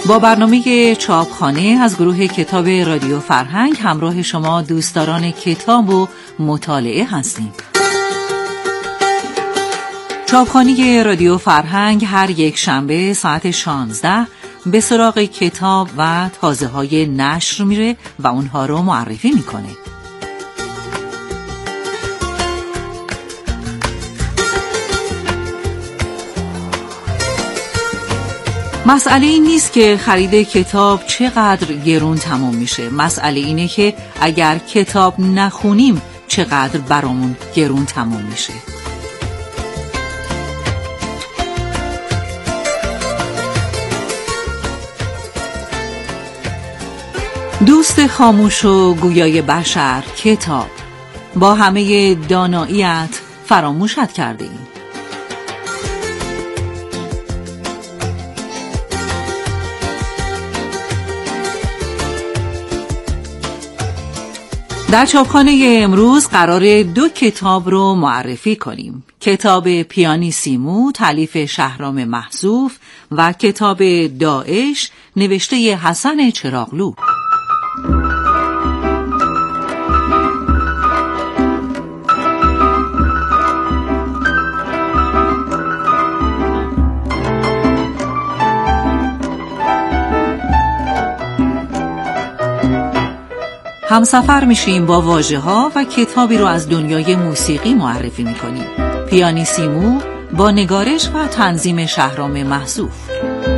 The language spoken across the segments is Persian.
با برنامه چاپخانه از گروه کتاب رادیو فرهنگ همراه شما دوستداران کتاب و مطالعه هستیم. چاپخانه رادیو فرهنگ هر یک شنبه ساعت 16 به سراغ کتاب و تازه‌های نشر میره و اونها رو معرفی میکنه. مسئله این نیست که خرید کتاب چقدر گرون تمام میشه. مسئله اینه که اگر کتاب نخونیم چقدر برامون گرون تمام میشه. دوست خاموش و گویای بشر کتاب، با همه دانایی‌ات فراموشت کرده ایم. در چاپخانه امروز قرار 2 کتاب رو معرفی کنیم. کتاب پیانیسیمو تالیف شهرام محذوف و کتاب داعش نوشته حسن چراغلو. همسفر میشیم با واژه‌ها و کتابی رو از دنیای موسیقی معرفی میکنیم. پیانیسیمو با نگارش و تنظیم شهرام محذوف.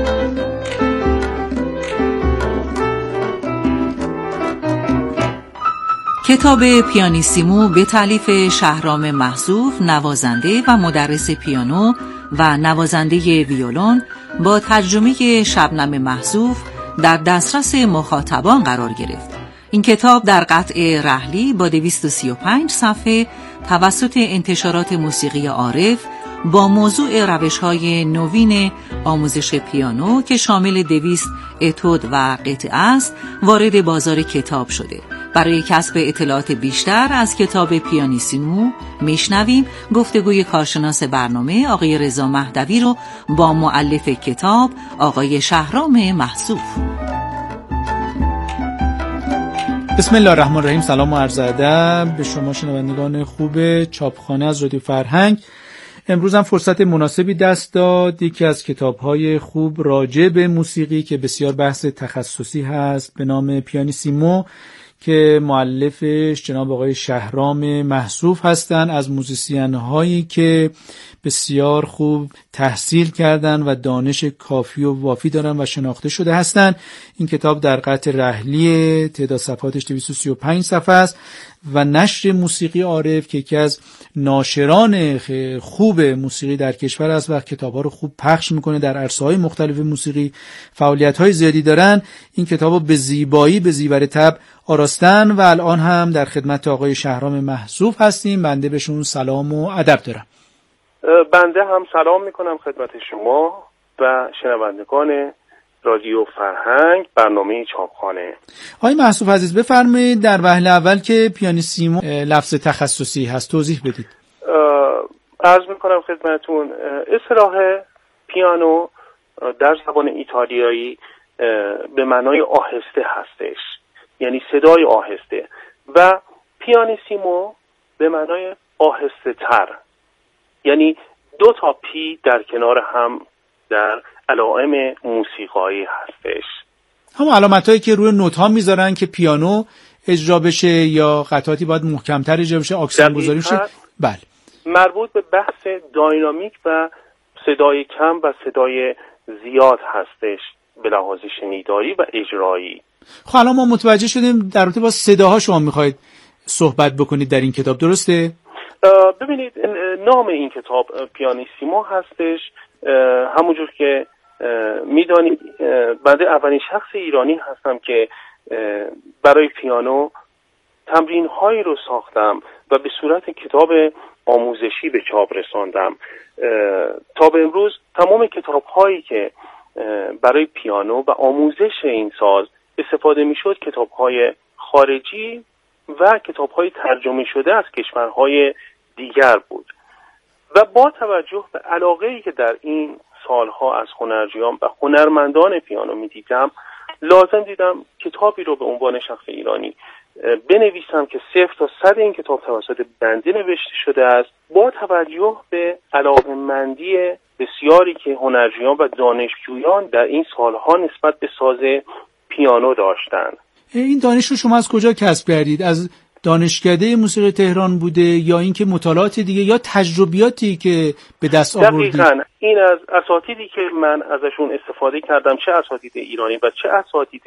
کتاب پیانیسیمو به تالیف شهرام محذوف، نوازنده و مدرس پیانو و نوازنده ویولون، با ترجمه شبنم محذوف در دسترس مخاطبان قرار گرفت. این کتاب در قطع رحلی با 235 صفحه توسط انتشارات موسیقی عارف با موضوع روش‌های نوین آموزش پیانو که شامل 200 اتود و قطعه است وارد بازار کتاب شده. برای کسب اطلاعات بیشتر از کتاب پیانیسیمو میشنویم گفتگوی کارشناس برنامه آقای رضا مهدوی رو با مؤلف کتاب آقای شهرام محذوف. بسم الله الرحمن الرحیم. سلام و عرض ادب به شما شنوندگان خوب چاپخانه از رادیو فرهنگ. امروز هم فرصت مناسبی دست داد یکی از کتاب‌های خوب راجع به موسیقی که بسیار بحث تخصصی هست به نام پیانیسیمو که مؤلفش جناب آقای شهرام محذوف هستند، از موزیسین‌هایی که بسیار خوب تحصیل کردن و دانش کافی و وافی دارن و شناخته شده هستند. این کتاب در قطع رحلی تعداد صفحاتش 235 صفحه است و نشر موسیقی عارف که یکی از ناشران خوب موسیقی در کشور است و کتاب‌ها رو خوب پخش میکنه، در عرصه‌های مختلف موسیقی فعالیت‌های زیادی دارن. این کتابو به زیبایی به زیور طبع آراستن و الان هم در خدمت آقای شهرام محذوف هستیم. بنده بهشون سلام و ادب دارم. بنده هم سلام میکنم خدمت شما و شنوندگان رادیو فرهنگ برنامه چاپخانه. آقای محذوف عزیز بفرمایید در وهله اول که پیانیسیمو لفظ تخصصی هست توضیح بدید. عرض میکنم خدمتون اصطلاح پیانو در زبان ایتالیایی به معنای آهسته هستش، یعنی صدای آهسته، و پیانیسیمو به معنای آهسته تر، یعنی 2 تا پی در کنار هم در علائم موسیقایی هستش. هم علامتایی که روی نوت ها میذارن که پیانو اجرا بشه یا قطعاتی باید محکمتر اجرا بشه، آکسن گذاری بشه. بله، مربوط به بحث داینامیک و صدای کم و صدای زیاد هستش به لحاظ شنیداری و اجرایی. خب الان ما متوجه شدیم در رابطه با صداها شما میخواید صحبت بکنید در این کتاب، درسته؟ ببینید نام این کتاب پیانیسیمو هستش. همونجور که میدانید بنده اولین شخص ایرانی هستم که برای پیانو تمرین هایی رو ساختم و به صورت کتاب آموزشی به چاپ رساندم. تا به امروز تمام کتاب هایی که برای پیانو و آموزش این ساز استفاده میشد کتاب های خارجی و کتاب های ترجمه شده از کشورهای دیگر بود و با توجه به علاقه‌ای که در این سالها از هنرجویان و هنرمندان پیانو میدیدم، لازم دیدم کتابی رو به عنوان شخص ایرانی بنویسم که 0 تا 100 این کتاب توسط بنده نوشته شده است، با توجه به علاقه‌مندی بسیاری که هنرجویان و دانشجویان در این سالها نسبت به ساز پیانو داشتند. این دانش رو شما از کجا کسب کردید؟ از دانشکده موسیقی تهران بوده یا اینکه مطالعات دیگه یا تجربیاتی که به دست آوردید؟ دقیقاً این از اساتیدی که من ازشون استفاده کردم، چه اساتید ایرانی و چه اساتید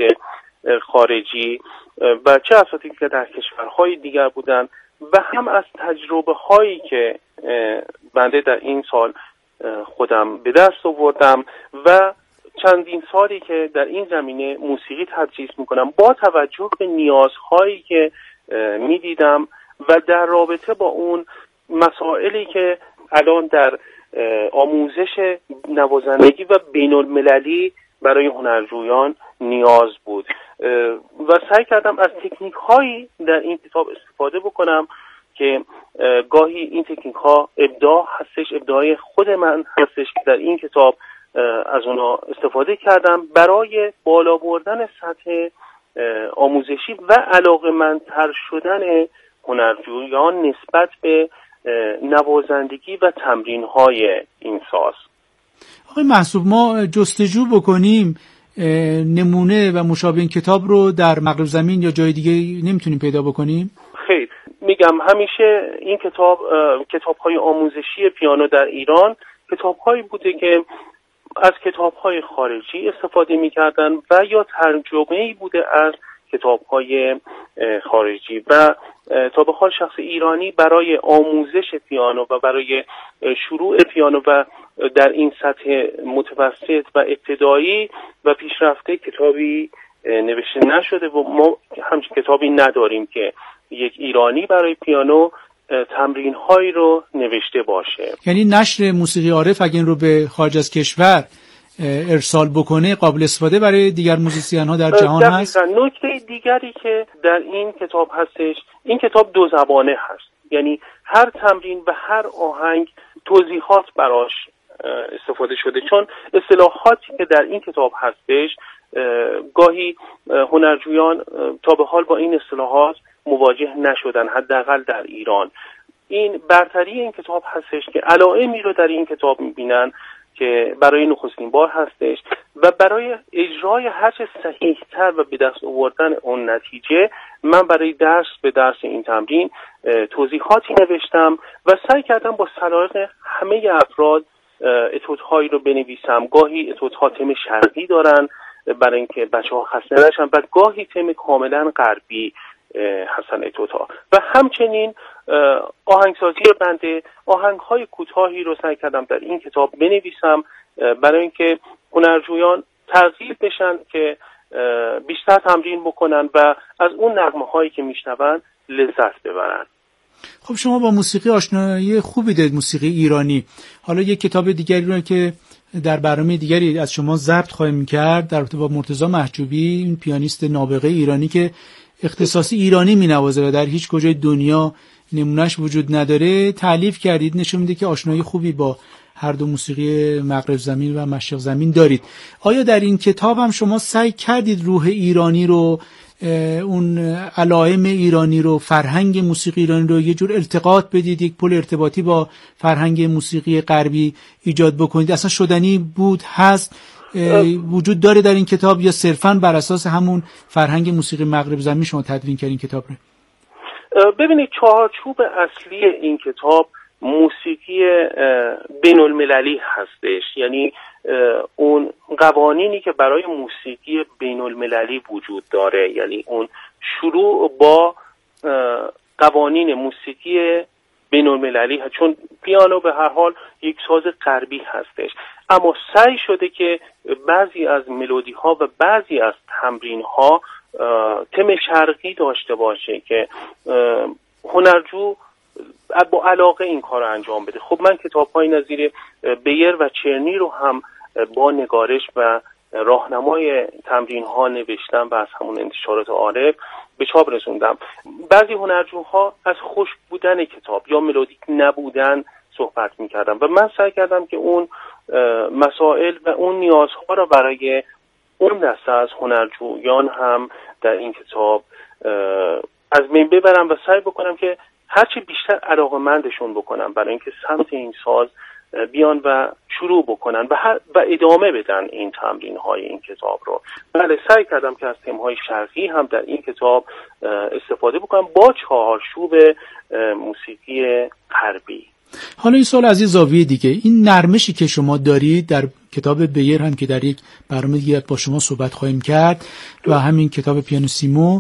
خارجی و چه اساتیدی که در کشورهای دیگر بودن و هم از تجربه هایی که بنده در این سال خودم به دست آوردم و چندین سالی که در این زمینه موسیقی تدریس میکنم، با توجه به نیازهایی که میدیدم و در رابطه با اون مسائلی که الان در آموزش نوازندگی و بین المللی برای هنرجویان نیاز بود و سعی کردم از تکنیک هایی در این کتاب استفاده بکنم که گاهی این تکنیک ها ابداع هستش، ابداع خود من هستش که در این کتاب از اونا استفاده کردم برای بالا بردن سطح آموزشی و علاقه‌مندتر شدن هنرجویان نسبت به نوازندگی و تمرین‌های این ساز. آقای محسوب، ما جستجو بکنیم نمونه و مشابه این کتاب رو در مغرب زمین یا جای دیگه نمیتونیم پیدا بکنیم؟ خیر، میگم همیشه این کتاب‌های آموزشی پیانو در ایران کتاب‌هایی بوده که از کتاب‌های خارجی استفاده می‌کردن و یا ترجمه‌ای بوده از کتاب‌های خارجی و تا به حال شخص ایرانی برای آموزش پیانو و برای شروع پیانو و در این سطح متوسط و ابتدایی و پیشرفته کتابی نوشته نشده و ما همچین کتابی نداریم که یک ایرانی برای پیانو تمرین هایی رو نوشته باشه. یعنی نشر موسیقی عارف اگه این رو به خارج از کشور ارسال بکنه قابل استفاده برای دیگر موزیسین ها در جهان هست؟ نکته دیگری که در این کتاب هستش، این کتاب 2 زبانه هست، یعنی هر تمرین و هر آهنگ توضیحات براش استفاده شده، چون اصطلاحاتی که در این کتاب هستش گاهی هنرجویان تا به حال با این اصطلاحات مواجه نشدن، حداقل در ایران. این برتری این کتاب هستش که علائمی رو در این کتاب میبینن که برای نخستین بار هستش و برای اجرای هرچه صحیح‌تر و به دست آوردن اون نتیجه من برای درس این تمرین توضیحاتی نوشتم و سعی کردم با سلایق همه افراد اتودهایی رو بنویسم. گاهی اتودها تم شرقی دارن برای اینکه بچه‌ها خسته نشن و گاهی تم کاملا غربی هستن اتودها و همچنین آهنگسازی بنده آهنگ‌های کوتاهی رو سعی کردم در این کتاب بنویسم برای اینکه هنرجویان ترغیب بشن که بیشتر تمرین بکنن و از اون نغمه‌هایی که میشنون لذت ببرن. خب شما با موسیقی آشنایی خوبی دارید، موسیقی ایرانی. حالا یک کتاب دیگری رو که در برنامه دیگری از شما ضبط خواهیم کرد در رابطه با مرتضی محجوبی، این پیانیست نابغه ایرانی که اختصاصی ایرانی می‌نوازه و در هیچ کجای دنیا نمونهش وجود نداره، تألیف کردید. نشون میده که آشنایی خوبی با هر دو موسیقی مغرب زمین و مشرق زمین دارید. آیا در این کتاب هم شما سعی کردید روح ایرانی رو، اون علائم ایرانی رو، فرهنگ موسیقی ایرانی رو یه جور التقاط بدید، یک پل ارتباطی با فرهنگ موسیقی غربی ایجاد بکنید؟ اصلا شدنی بود، هست، وجود داره در این کتاب یا صرفاً بر اساس همون فرهنگ موسیقی مغرب زمین شما تدوین کردین کتاب رو؟ ببینید چارچوب اصلی این کتاب موسیقی بین المللی هستش، یعنی اون قوانینی که برای موسیقی بین المللی وجود داره، یعنی اون شروع با قوانین موسیقی بین المللی هست، چون پیانو به هر حال یک ساز غربی هستش، اما سعی شده که بعضی از ملودی ها و بعضی از تمرین ها تم شرقی داشته باشه که هنرجو با علاقه این کار رو انجام بده. خب من کتاب‌های نظیر بیر و چرنی رو هم با نگارش و راهنمای تمرین‌ها نوشتم و از همون انتشارات عارف به چاپ رسوندم. بعضی هنرجوها از خشک بودن کتاب یا ملودیک نبودن صحبت می‌کردم و من سعی کردم که اون مسائل و اون نیازها را برای اون دسته از هنرجویان هم در این کتاب از بین ببرم و سعی بکنم که هرچی بیشتر علاقه‌مندشون بکنم برای اینکه سمت این ساز بیان و شروع بکنن و ادامه بدن این تمرین‌های این کتاب رو. بله، سعی کردم که از تم‌های شرقی هم در این کتاب استفاده بکنم با چهارچوب موسیقی غربی. حالا این سوال از یه زاویه دیگه، این نرمشی که شما دارید در کتاب بیر هم که در یک برنامه دیگه با شما صحبت خواهیم کرد و همین کتاب پیانیسیمو،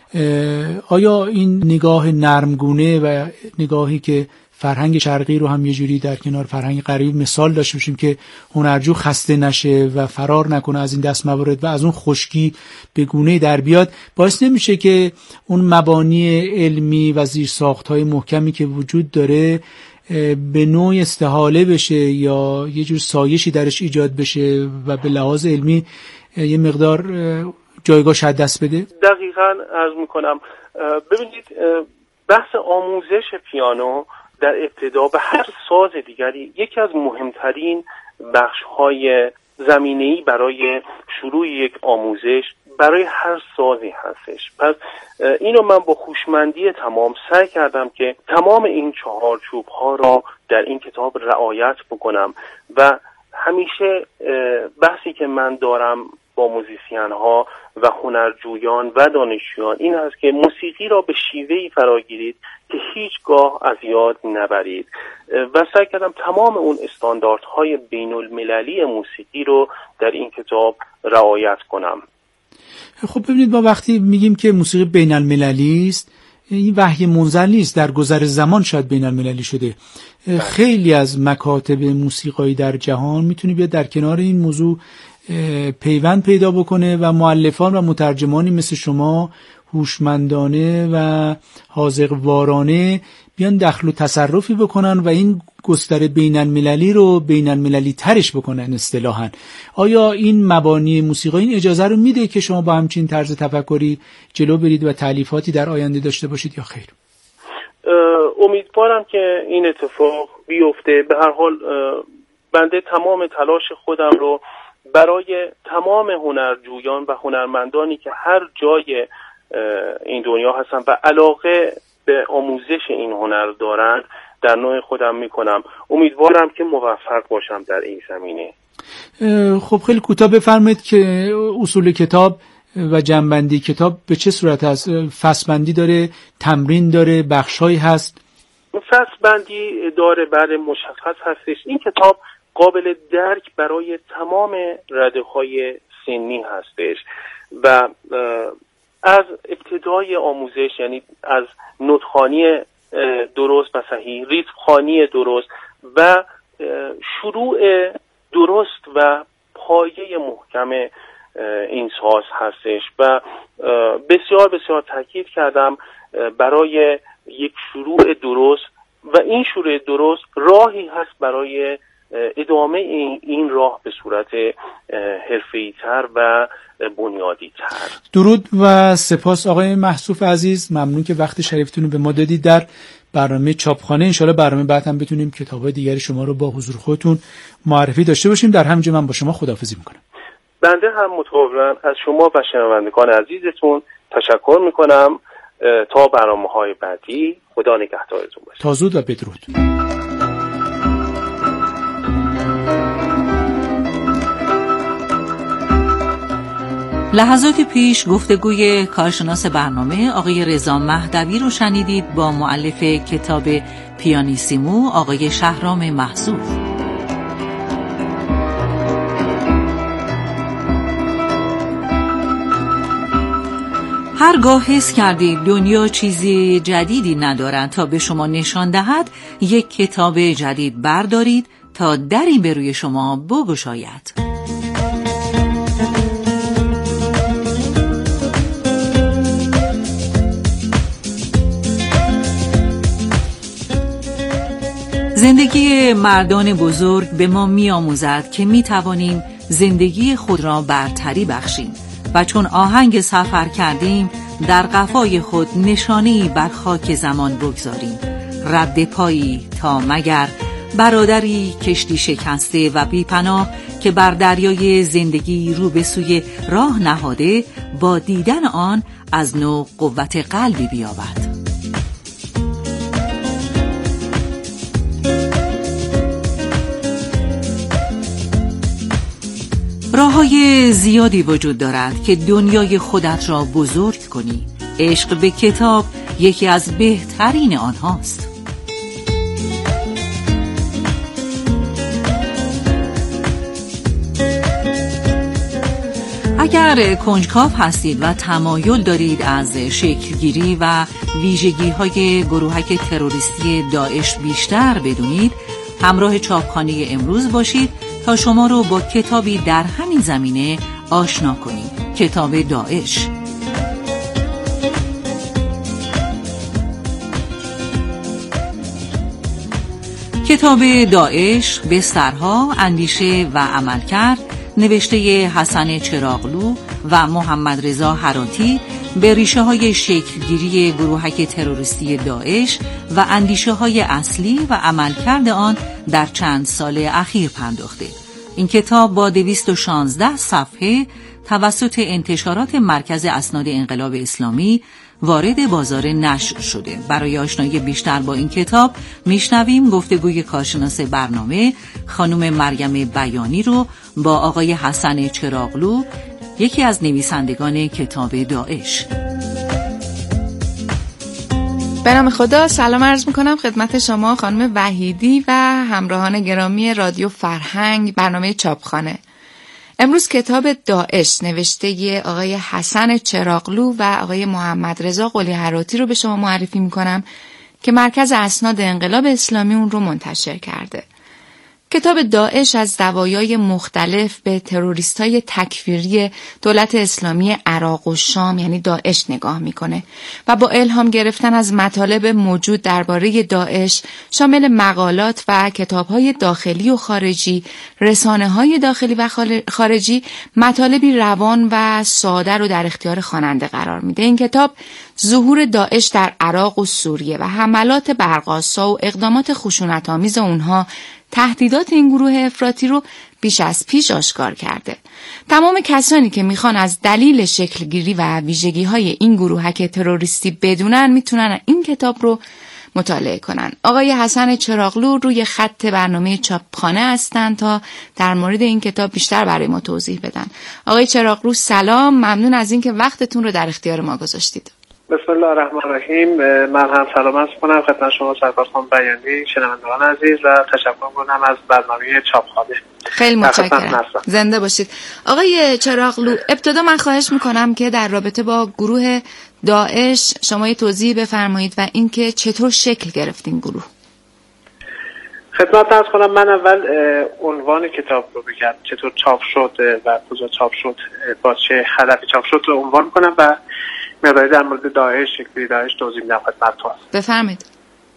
آیا این نگاه نرمگونه و نگاهی که فرهنگ شرقی رو هم یه جوری در کنار فرهنگ غربی مثال داشته باشیم که هنرجو خسته نشه و فرار نکنه از این دست موارد و از اون خشکی به گونه‌ای در بیاد، باعث نمیشه که اون مبانی علمی و زیرساخت‌های محکمی که وجود داره به نوعی استحاله بشه یا یه جور سایشی درش ایجاد بشه و به لحاظ علمی یه مقدار جایگاهش از دست بده؟ دقیقاً عرض میکنم. ببینید، بحث آموزش پیانو در ابتدا و هر ساز دیگری یکی از مهمترین بخش‌های زمینه‌ای برای شروع یک آموزش برای هر سازی هستش. پس اینو من با هوشمندی تمام سعی کردم که تمام این چهارچوب‌ها را در این کتاب رعایت بکنم و همیشه بحثی که من دارم با موزیسین‌ها و هنرجویان و دانشجویان این هست که موسیقی را به شیوهی فراگیرید که هیچگاه از یاد نبرید و سعی کردم تمام اون استانداردهای بین المللی موسیقی رو در این کتاب رعایت کنم. خب ببینید، ما وقتی میگیم که موسیقی بین المللی است، این وحی منزل نیست، در گذر زمان شاید بین المللی شده. خیلی از مکاتب موسیقایی در جهان میتونه بیاد در کنار این موضوع پیوند پیدا بکنه و مؤلفان و مترجمانی مثل شما هوشمندانه و حاذقوارانه بیان دخل و تصرفی بکنن و این گستره بین المللی رو بین المللی ترش بکنن اصطلاحاً. آیا این مبانی موسیقایی این اجازه رو میده که شما با همچین طرز تفکری جلو برید و تألیفاتی در آینده داشته باشید یا خیر؟ امیدوارم که این اتفاق بیفته. به هر حال بنده تمام تلاش خودم رو برای تمام هنرجویان و هنرمندانی که هر جای این دنیا هستن و علاقه به آموزش این هنر دارند در نوع خودم میکنم. امیدوارم که موفق باشم در این زمینه. خب خیلی کوتاه بفرمایید که اصول کتاب و جنبندی کتاب به چه صورت هست؟ فصل‌بندی داره، تمرین داره، بخش‌هایی هست؟ فصل‌بندی داره، بله، مشخص هستش. این کتاب قابل درک برای تمام رده‌های سنی هستش و از ابتدای آموزش، یعنی از نوت‌خوانی درست و صحیح، ریتم‌خوانی درست و شروع درست و پایه محکم این ساز هستش و بسیار بسیار تاکید کردم برای یک شروع درست و این شروع درست راهی هست برای ادامه این راه به صورت حرفه‌ای‌تر و بنیادی‌تر. درود و سپاس آقای محسوف عزیز، ممنون که وقت شریفتون رو به ما دادید در برنامه چاپخانه. انشالله برنامه بعد هم بتونیم کتاب‌های دیگری شما رو با حضور خودتون معرفی داشته باشیم. در همینجا من با شما خداحافظی میکنم. بنده هم متواضعاً از شما و شنوندگان عزیزتون تشکر میکنم. تا برنامه‌های بعدی، خدا نگهدارتون باشه. تا زود و بدرود. لحظات پیش گفتگوی کارشناس برنامه آقای رضا مهدوی رو شنیدید با مؤلف کتاب پیانیسیمو آقای شهرام محسوف. هرگاه حس کردید دنیا چیزی جدیدی ندارد تا به شما نشان دهد، یک کتاب جدید بردارید تا دری به روی شما بگشاید. زندگی مردان بزرگ به ما می‌آموزد که می‌توانیم زندگی خود را برتری بخشیم و چون آهنگ سفر کردیم در قفای خود نشانه‌ای بر خاک زمان بگذاریم. رد پایی تا مگر برادری کشتی شکسته و بی‌پناه که بر دریای زندگی رو به سوی راه نهاده با دیدن آن از نو قوت قلبی بیابد. راه‌های زیادی وجود دارد که دنیای خودت را بزرگ کنی. عشق به کتاب یکی از بهترین آنهاست. اگر کنجکاو هستید و تمایل دارید از شکلگیری و ویژگی‌های گروهک تروریستی داعش بیشتر بدونید، همراه چاپخانه امروز باشید تا شما رو با کتابی در همین زمینه آشنا کنیم. کتاب داعش. کتاب داعش، بسترها، اندیشه و عملکرد، نوشته حسن چراغلو و محمد رضا هراتی، به ریشه های شکلگیری گروهک تروریستی داعش و اندیشه های اصلی و عملکرد آن در چند سال اخیر پرداخته. این کتاب با 216 صفحه توسط انتشارات مرکز اسناد انقلاب اسلامی وارد بازار نشر شده. برای آشنایی بیشتر با این کتاب میشنویم گفتگوی کارشناس برنامه خانم مریم بیانی رو با آقای حسن چراغلو، یکی از نویسندگان کتاب داعش. به نام خدا، سلام عرض میکنم خدمت شما خانم وحیدی و همراهان گرامی رادیو فرهنگ برنامه چاپخانه. امروز کتاب داعش نوشته آقای حسن چراغلو و آقای محمد رضا قلی هراتی رو به شما معرفی میکنم که مرکز اسناد انقلاب اسلامی اون رو منتشر کرده. کتاب داعش از زوایای مختلف به تروریستای تکفیری دولت اسلامی عراق و شام یعنی داعش نگاه میکنه و با الهام گرفتن از مطالب موجود درباره داعش شامل مقالات و کتاب‌های داخلی و خارجی، رسانه‌های داخلی و خارجی، مطالبی روان و ساده رو در اختیار خواننده قرار میده. این کتاب ظهور داعش در عراق و سوریه و حملات برق‌آسا و اقدامات خشونت‌آمیز اونها، تهدیدات این گروه افراطی رو بیش از پیش آشکار کرده. تمام کسانی که میخوان از دلیل شکلگیری و ویژگی‌های این گروهک تروریستی بدونن میتونن این کتاب رو مطالعه کنن. آقای حسن چراغلو روی خط برنامه چاپخانه هستن تا در مورد این کتاب بیشتر برای ما توضیح بدن. آقای چراغلو سلام، ممنون از اینکه وقتتون رو در اختیار ما گذاشتید. بسم الله الرحمن الرحیم. من هم سلام عرض کنم خدمت شما سرکار خانم بیانی، شنوندگان عزیز، و تشکر کنم از برنامه چاپخانه. خیلی متشکرم. زنده باشید. آقای چراغلو، ابتدا من خواهش میکنم که در رابطه با گروه داعش شما یه توضیح بفرمایید و اینکه چطور شکل گرفت این گروه. خدمت عرض کنم، من اول عنوان کتاب رو بگم، چطور چاپ شد و کجا چاپ شد، با چه هدفی چاپ شد رو عنوان کنم و مقداری در مورد داعش، شکلی داعش توضیح میدم خدمتتون. بفرمایید.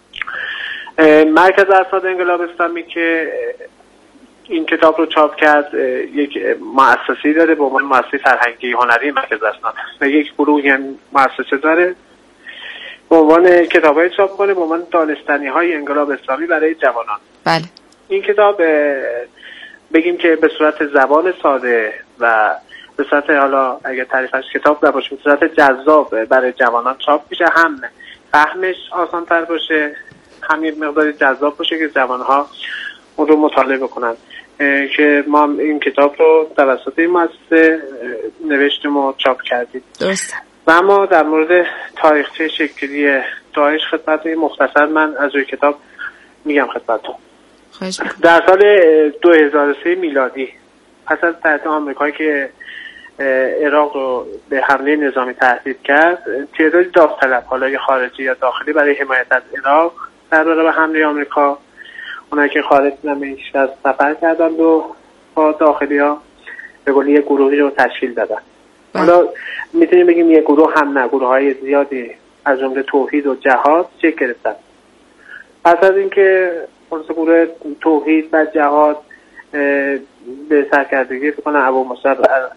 مرکز اسناد انقلاب اسلامی که این کتاب رو چاپ کرد یک مؤسسه‌ای داره به عنوان مؤسسه فرهنگی هنری مرکز اسناد و یک گروهی هم مؤسسه داره به عنوان کتاب‌های چاپ کنه به عنوان دانستنی‌های انقلاب اسلامی برای جوانان. بله. این کتاب بگیم که به صورت زبان ساده و به صورت، حالا اگر تعریفش کتاب نباشه، به صورت جذاب برای جوانان چاپ میشه، هم فهمش آسان‌تر باشه، هم یه مقداری جذاب باشه که جوان‌ها اون رو مطالعه بکنن. که ما این کتاب رو توسط این مؤسسه نوشتیم و چاپ کردیم. درست. و اما در مورد تاریخچه شکلی داعش خدمت مختصر من از روی کتاب میگم خدمتتون. در سال 2003 میلادی پس از تحریم آمریکا که عراق رو به حمله نظامی تهدید کرد، تعدادی داوطلب‌های خارجی یا داخلی برای حمایت از عراق در برابر حمله آمریکا، اونایی که خارج نمیشه از سفر کردند و با داخلی‌ها به قولی یک گروهی رو تشکیل دادن. حالا میتونیم بگیم یک گروه هم نه، گروه‌های زیادی از جمله توحید و جهاد شکل گرفتن. پس از اینکه گروه توحید و جهاد به سرکردگی فکر کنم ابو موسی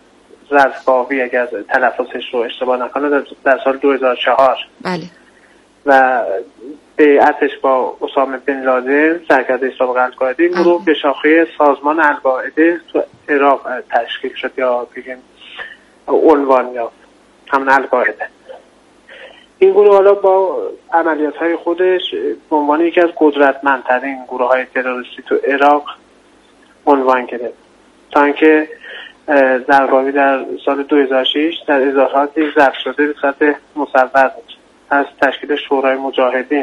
رزقاوی اگر تلفظش رو اشتباه نکنه در سال 2004 بله و بیعتش با اسامه بن لادن سرکرده اسلام القاعده، این گروه به شاخه سازمان القاعده تو عراق تشکیل شد یا بگیم عنوان یافت، همون القاعده. این گروه حالا با عملیات‌های خودش به عنوان یکی از قدرتمندترین گروه‌های تروریستی تو عراق عنوان گرفت تا اینکه زرقاوی در سال 2006 در اظهاراتی ضبط شده به صورت مصور از تشکیل شورای مجاهدین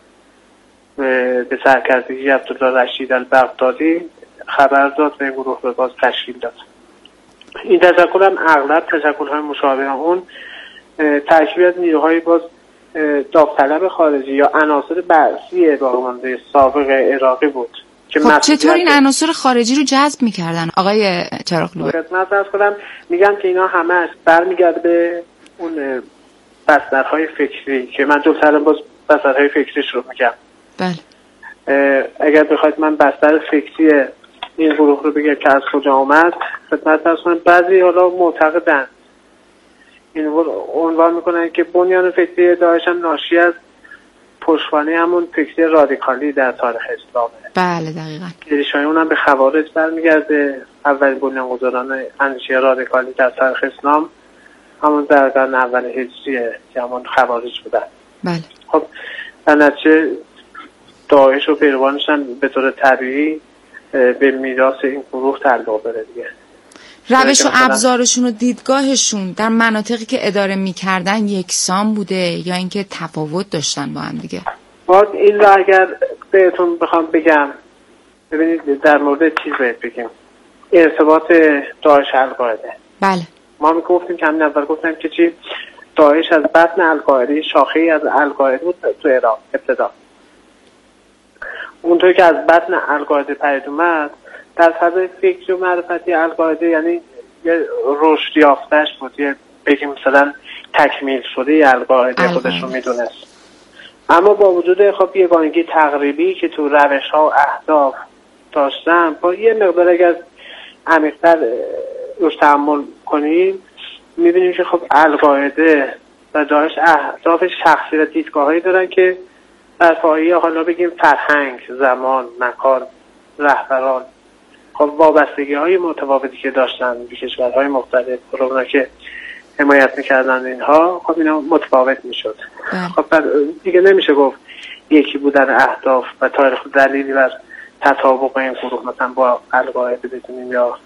به سرکردگی عبدالله رشید البغدادی خبر داد و این گروه رو باز تشکیل داد. این تشکل هم اغلب تشکل‌های مشابه اون ترکیبی از نیروهای باز داوطلب خارجی یا عناصر بعثی باقیمانده سابق عراقی بود. خب چطور این عناصر خارجی رو جذب می‌کردن آقای چراغلو؟ خدمت عرض کنم میگم که اینا همش برمیگرده به اون بسترهای فکری که من جلوتر باز بسترهای فکریش رو میگم. بله. اگر بخواید من بستر فکری این گروه رو بگم که از کجا آمد، خدمت عرض کنم بعضی حالا معتقدن این عنوان میکنن که بنیان فکری داعش هم ناشی از پشتوانه همون فکری رادیکالی در تاریخ اسلامه. بله دقیقاً. ریشه‌های اونم به خوارج برمیگرده. اولین بنیانگذاران اندیشه رادیکالی در تاریخ اسلام همون در قرن اول هجریه که همون خوارج بودن. بله. خب در نتیجه داعش و پیروانش هم به طور طبیعی به میراث این گروه تعلق داره دیگه. روش و ابزارشون و دیدگاهشون در مناطقی که اداره میکردن یکسان بوده یا اینکه تفاوت داشتن با هم دیگه؟ باید این را اگر بهتون بخوام بگم، ببینید در مورد چیز باید بگیم، ارتباط داعش القاعده. بله. ما میگفتیم که همین اول گفتم که چی داعش از بطن القاعده شاخه‌ای از القاعده بود تو عراق ابتدا. اونطوری که از بطن القاعده پدید اومد در فضای فکری و معرفتی القاعده یعنی یه رشد یافته‌اش بود، یه بگیم مثلا تکمیل شده القاعده خودش رو میدونست. اما با وجود خب یگانگی تقریبی که تو روش‌ها و اهداف داشتن، با یه مقدار اگر عمیق‌تر روش تأمل کنیم میبینیم که خب القاعده و داعش اهداف شخصی و دیدگاه‌هایی دارن که در پایه حالا بگیم فرهنگ، زمان، مکان، رهبران خب وابستگی‌های متفاوتی که داشتن به کشورهای مختلف رو که حمایت می‌کردن اینها، خب اینا متفاوت می‌شد. خب دیگه نمیشه گفت یکی بودن اهداف و تاریخ دلیلی بر تطابق این گروه مثلا با القاعده بدونیم یا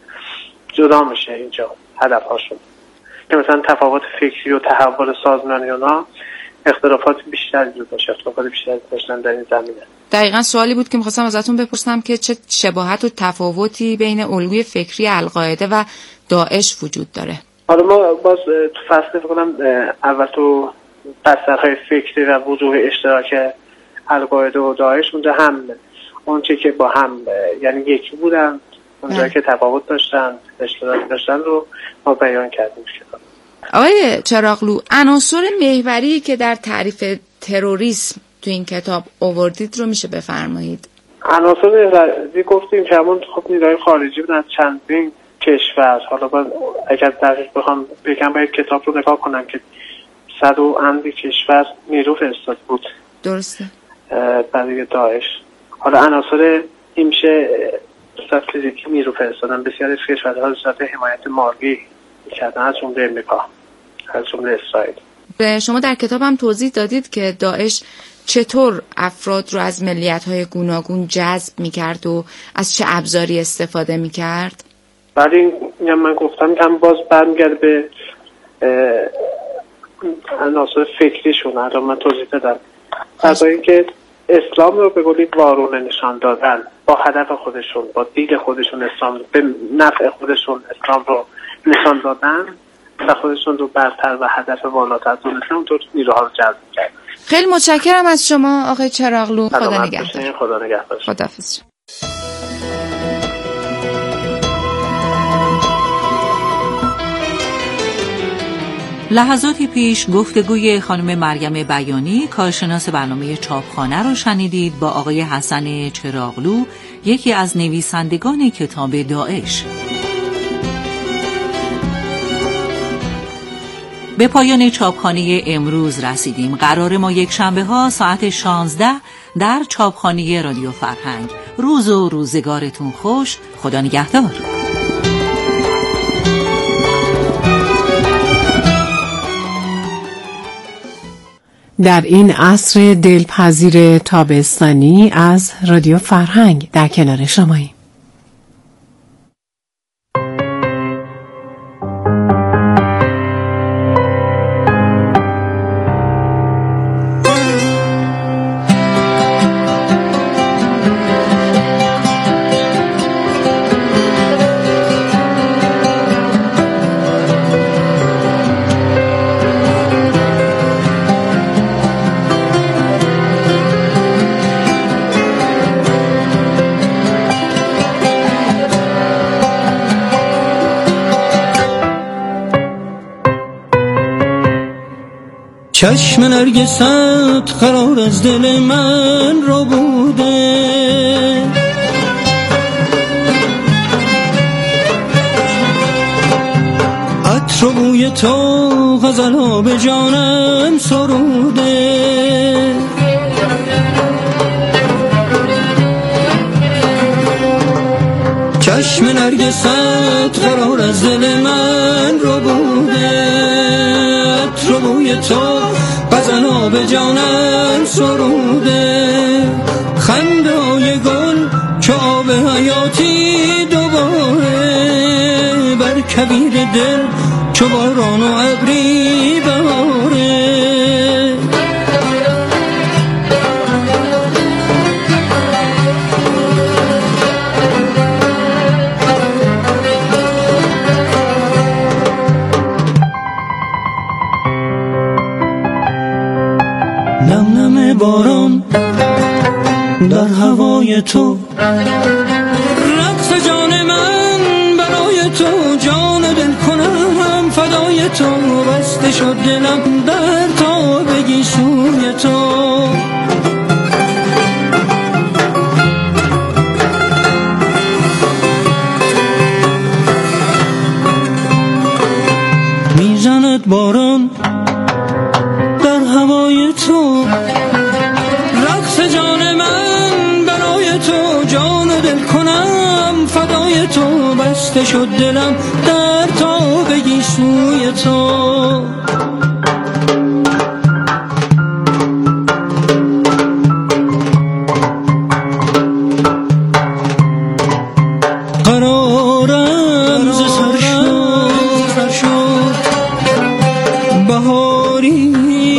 جدا میشه اینجا هدف‌هاشون که مثلا تفاوت فکری و تحول سازمانی اونا اختلافات بیشتری داشت، اختلافات بیشتری داشتن در این زمینه. دقیقاً سوالی بود که می‌خواستم ازتون بپرسم که چه شباهت و تفاوتی بین الگوی فکری القاعده و داعش وجود داره. حالا ما باز تو فصل کنم اول تو بسترهای فکری و وجوه اشتراک القاعده و داعش اونجا هم اونچه که با هم یعنی یکی بودن، اونجا که تفاوت داشتن، اشتراک داشتن رو ما بیان کردیم. آقای چراغلو، عناصر محوری که در تعریف تروریسم تو این کتاب آوردید رو میشه بفرمایید؟ عناصر محوری گفتیم که همون خب نیروهای خارجی بودن، چندین کشور. حالا باید اگر دقیق بخوام بگم باید کتاب رو نگاه کنم که 100 و اندی کشور نیرو فرستاد بود. درسته. برای داعش. حالا عناصر این میشه صورت فیزیکی نیرو فرستادن. بسیاری از کشورها صورت حمایت مالی کردن، از جمله امریکا، از جمله اسرائیل. شما در کتاب هم توضیح دادید که داعش چطور افراد رو از ملیت‌های گوناگون جذب می‌کرد و از چه ابزاری استفاده می‌کرد؟ ولی من گفتم که هم باز برمیگرده به عناصر فکریشون. الان من توضیح دادم. برای اینکه اسلام رو به قولی وارونه نشان دادن، با هدف خودشون، با دید خودشون اسلام، به نفع خودشون اسلام رو نشان دادن و خودشون رو برتر و هدف والاتر دونستن، اونطور نیروها رو جذب کردن. خیلی متشکرم از شما آقای چراغلو. خدا نگهدار. خدا نگهدار. خداحافظ. لحظاتی پیش گفتگوی خانم مریم بیانی، کارشناس برنامه چاپخانه رو شنیدید با آقای حسن چراغلو، یکی از نویسندگان کتاب داعش. به پایان چاپخانه امروز رسیدیم. قرار ما یک شنبه ها ساعت 16 در چاپخانه رادیو فرهنگ. روز و روزگارتون خوش. خدا نگهدار. در این عصر دلپذیر تابستانی از رادیو فرهنگ در کنار شماییم. چشم نرگست قرار از دل من را بوده، عطر و بوی تو غزل‌ها به جانم سروده. چشم نرگست قرار از دل من را بوده، عطر و بوی تو غزل‌ها به جانم سروده. خنده های گل چو آب حیاتی دوباره، بر کویر دل چو باران و ابری بهاره. باران در هوای تو، رقص جان من برای تو، جان دل کنم فدای تو. بسته شد دلم در تا بگی سوی تو. میزند باران در هوای تو، تو بسته شد دلم در تا بگی سوی تو. قرارم ز سر شد، بهاری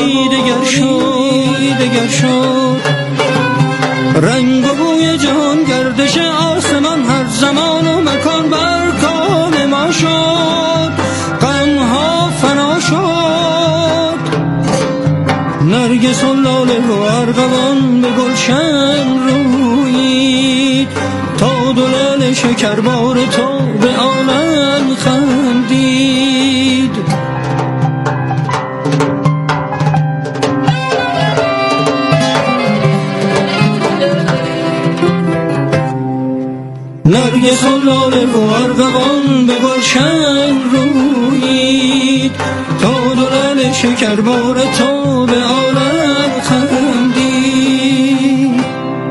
دگر شد، رنگ و بوی جهان گردش آسمان هر زمان و مکان بر کام ما شد. غمها فنا شد، نرگس و لاله و ارغوان به گلشن رویید، تا دو لاله شکربار تو به عالم خندید. نرگس و لاله و ارغوان به گلشن رویید، تا دو لاله شکربار تو به عالم خندید.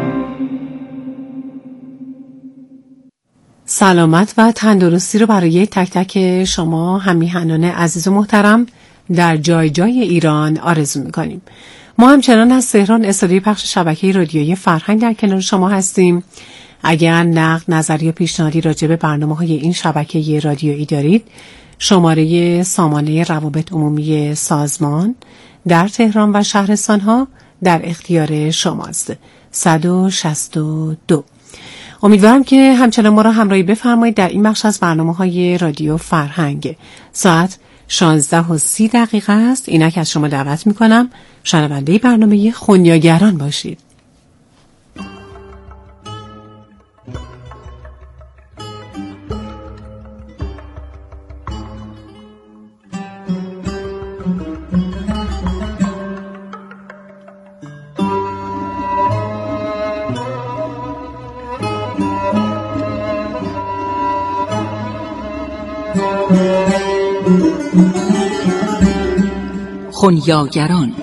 سلامت و تندرستی رو برای تک تک شما همیهنان عزیز و محترم در جای جای ایران آرزو می‌کنیم. ما همچنان از تهران استودیوی پخش شبکه رادیویی فرهنگ در کنار شما هستیم. اگر نقد، نظر یا پیشنهادی راجع به برنامه‌های این شبکه رادیویی دارید، شماره سامانه روابط عمومی سازمان در تهران و شهرستان‌ها در اختیار شماست. 162. امیدوارم که همچنان ما را همراهی بفرمایید در این بخش از برنامه‌های رادیو فرهنگ. ساعت 16:30 است. اینک از شما دعوت می‌کنم شنونده برنامه خنیاگران باشید. خنیاگران.